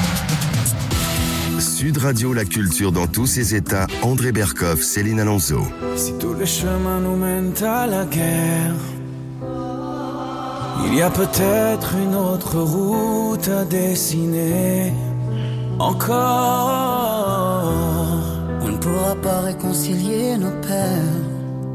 Sud Radio, la culture dans tous ses états. André Berkoff, Céline Alonso. Si tous les chemins nous mènent à la guerre, il y a peut-être une autre route à dessiner. Encore, on ne pourra pas réconcilier nos pères,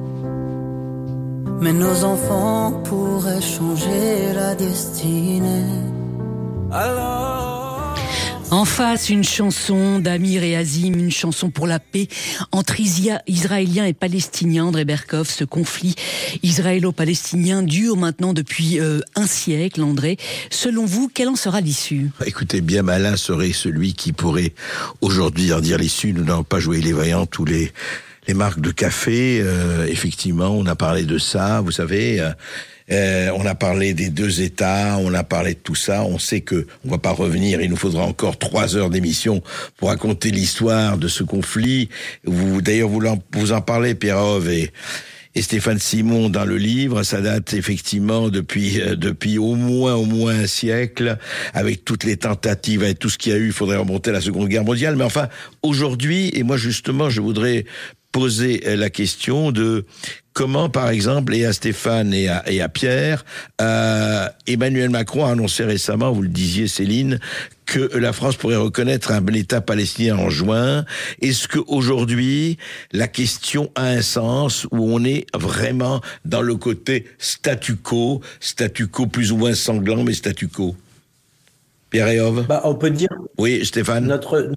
mais nos enfants pourraient changer la destinée. Alors... En face, une chanson d'Amir et Azim, une chanson pour la paix entre Israéliens et Palestiniens. André Berkoff, ce conflit israélo-palestinien dure maintenant depuis euh, un siècle. André, selon vous, quelle en sera l'issue? Écoutez, bien malin serait celui qui pourrait aujourd'hui en dire l'issue. Nous n'avons pas joué les vaillants tous les... Les marques de café, euh, effectivement, on a parlé de ça, vous savez, euh, euh, on a parlé des deux États, on a parlé de tout ça, on sait que on va pas revenir, il nous faudra encore trois heures d'émission pour raconter l'histoire de ce conflit. Vous, d'ailleurs, vous en, vous en parlez, Pierre-Ove, et, et Stéphane Simon dans le livre, ça date effectivement depuis euh, depuis au moins au moins un siècle, avec toutes les tentatives, avec tout ce qu'il y a eu, il faudrait remonter à la Seconde Guerre mondiale, mais enfin, aujourd'hui, et moi justement, je voudrais poser la question de comment, par exemple, et à Stéphane et à, et à Pierre, euh, Emmanuel Macron a annoncé récemment, vous le disiez Céline, que la France pourrait reconnaître un État palestinien en juin. Est-ce qu'aujourd'hui, la question a un sens où on est vraiment dans le côté statu quo, statu quo plus ou moins sanglant, mais statu quo? Pierre Réauve. Bah, on peut dire. Oui, Stéphane. Notre.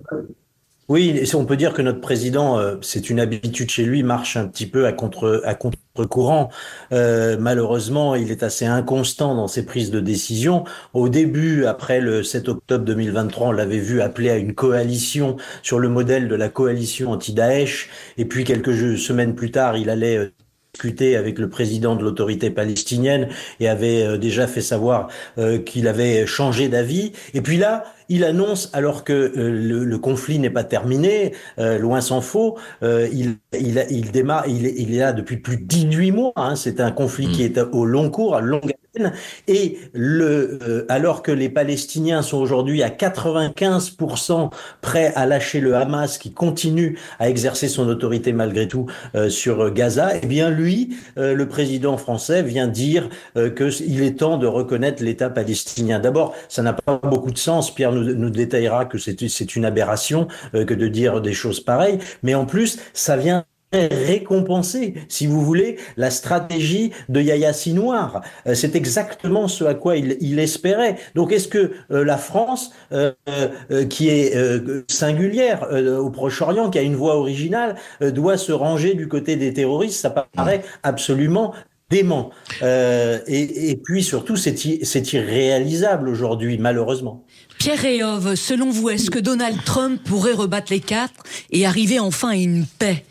Oui, on peut dire que notre président, euh, c'est une habitude chez lui, marche un petit peu à contre à contre-courant. Euh, malheureusement, il est assez inconstant dans ses prises de décision. Au début, après le sept octobre deux mille vingt-trois, on l'avait vu appeler à une coalition sur le modèle de la coalition anti-Daesh. Et puis quelques semaines plus tard, il allait euh, discuté avec le président de l'autorité palestinienne et avait euh, déjà fait savoir euh, qu'il avait changé d'avis. Et puis là, il annonce, alors que euh, le, le conflit n'est pas terminé, euh, loin s'en faut, euh, il, il, il démarre, il, il est là depuis plus de dix-huit mois. Hein, c'est un conflit mmh. qui est au long cours, à longue haleine. Et le, euh, alors que les Palestiniens sont aujourd'hui à quatre-vingt-quinze pour cent prêts à lâcher le Hamas, qui continue à exercer son autorité malgré tout euh, sur Gaza, eh bien lui, euh, le président français, vient dire euh, que il est temps de reconnaître l'État palestinien. D'abord, ça n'a pas beaucoup de sens. Pierre nous, nous détaillera que c'est, c'est une aberration euh, que de dire des choses pareilles. Mais en plus, ça vient récompenser, si vous voulez, la stratégie de Yahya Sinwar. Euh, c'est exactement ce à quoi il, il espérait. Donc, est-ce que euh, la France, euh, euh, qui est euh, singulière euh, au Proche-Orient, qui a une voix originale, euh, doit se ranger du côté des terroristes? Ça paraît absolument dément. Euh, et, et puis, surtout, c'est, c'est irréalisable aujourd'hui, malheureusement. Pierre Réauve, selon vous, est-ce que Donald Trump pourrait rebattre les cartes et arriver enfin à une paix?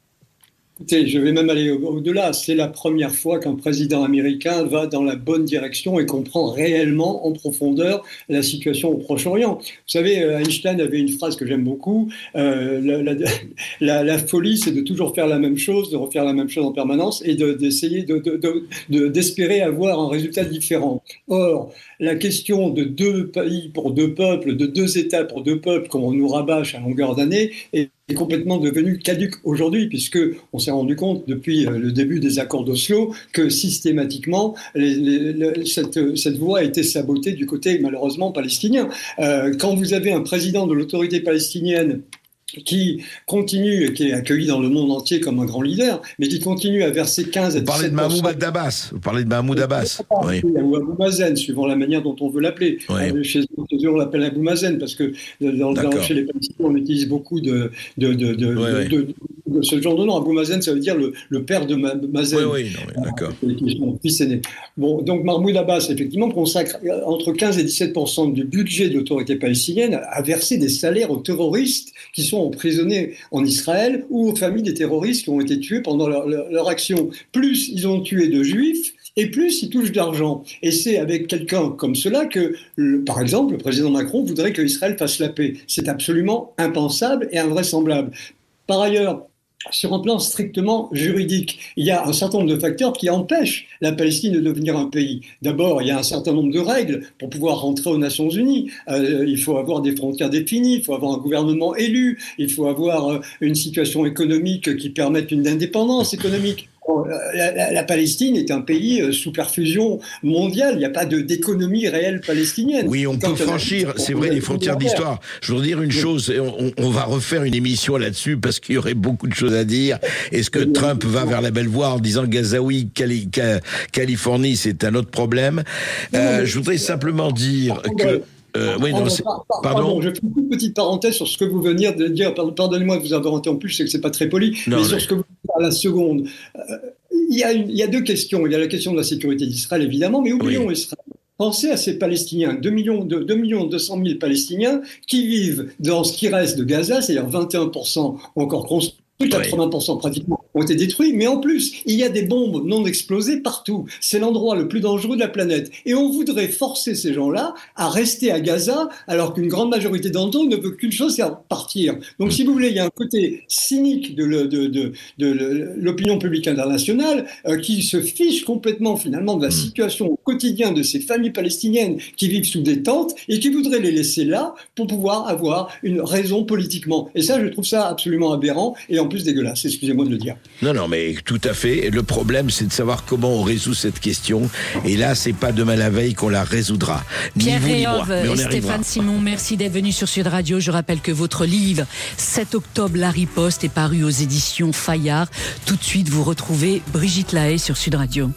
Écoutez, je vais même aller au-delà. C'est la première fois qu'un président américain va dans la bonne direction et comprend réellement en profondeur la situation au Proche-Orient. Vous savez, Einstein avait une phrase que j'aime beaucoup. Euh, la, la, la, la folie, c'est de toujours faire la même chose, de refaire la même chose en permanence et de, d'essayer de, de, de, de, d'espérer avoir un résultat différent. Or, la question de deux pays pour deux peuples, de deux États pour deux peuples, comme on nous rabâche à longueur d'année, est est complètement devenu caduque aujourd'hui, puisque on s'est rendu compte depuis le début des accords d'Oslo que systématiquement les, les, les, cette, cette voie a été sabotée du côté malheureusement palestinien. Euh, quand vous avez un président de l'autorité palestinienne qui continue, qui est accueilli dans le monde entier comme un grand leader, mais qui continue à verser quinze à dix-sept pour cent. Vous parlez de Mahmoud Abbas. Vous parlez de Mahmoud Abbas. Oui. Ou Abou Mazen, suivant la manière dont on veut l'appeler. Oui. Chez eux, on l'appelle Abou Mazen parce que dans, dans, chez les Palestiniens, on utilise beaucoup de, de, de, de, oui, de, oui. de, de, de ce genre de nom. Abou Mazen, ça veut dire le, le père de Mazen. Oui, oui, non, oui d'accord. Mon fils aîné. Bon, donc Mahmoud Abbas, effectivement, consacre entre quinze et dix-sept pour cent du budget de l'autorité palestinienne à verser des salaires aux terroristes qui sont emprisonnés en Israël ou aux familles des terroristes qui ont été tués pendant leur, leur, leur action. Plus ils ont tué de juifs, et plus ils touchent d'argent. Et c'est avec quelqu'un comme cela que, le, par exemple, le président Macron voudrait que Israël fasse la paix. C'est absolument impensable et invraisemblable. Par ailleurs, sur un plan strictement juridique, il y a un certain nombre de facteurs qui empêchent la Palestine de devenir un pays. D'abord, il y a un certain nombre de règles pour pouvoir rentrer aux Nations Unies. Euh, il faut avoir des frontières définies, il faut avoir un gouvernement élu, il faut avoir euh, une situation économique qui permette une indépendance économique. La, la, la Palestine est un pays euh, sous perfusion mondiale. Il n'y a pas de, d'économie réelle palestinienne. Oui, on Quand peut franchir, c'est vrai, les frontières d'histoire. Je voudrais dire une oui. chose, on, on va refaire une émission là-dessus parce qu'il y aurait beaucoup de choses à dire. Est-ce que oui. Trump va vers la belle voie en disant Gazaoui, Cali, Californie, c'est un autre problème. Euh, je voudrais simplement dire que... Euh, oui, non, pardon, pardon, pardon, je fais une toute petite parenthèse sur ce que vous venez de dire. Pardonnez-moi de vous avoir interrompu, je sais que c'est pas très poli, non, mais, mais sur ce que vous dites à la seconde. Euh, il, y a une, il y a deux questions. Il y a la question de la sécurité d'Israël, évidemment, mais oublions oui. Israël. Pensez à ces Palestiniens, deux millions deux cent mille Palestiniens qui vivent dans ce qui reste de Gaza, c'est-à-dire vingt et un pour cent encore construits. quatre-vingts pour cent pratiquement ont été détruits, mais en plus, il y a des bombes non explosées partout. C'est l'endroit le plus dangereux de la planète. Et on voudrait forcer ces gens-là à rester à Gaza, alors qu'une grande majorité d'entre eux ne veut qu'une chose, c'est partir. Donc, si vous voulez, il y a un côté cynique de, le, de, de, de, de l'opinion publique internationale euh, qui se fiche complètement, finalement, de la situation au quotidien de ces familles palestiniennes qui vivent sous des tentes et qui voudraient les laisser là pour pouvoir avoir une raison politiquement. Et ça, je trouve ça absolument aberrant et en plus dégueulasse, excusez-moi de le dire. Non, non, mais tout à fait. Le problème, c'est de savoir comment on résout cette question. Et là, c'est pas demain la veille qu'on la résoudra. Pierre Réauve et Stéphane Simon, merci d'être venus sur Sud Radio. Je rappelle que votre livre, sept octobre, La Riposte, est paru aux éditions Fayard. Tout de suite, vous retrouvez Brigitte Lahaie sur Sud Radio.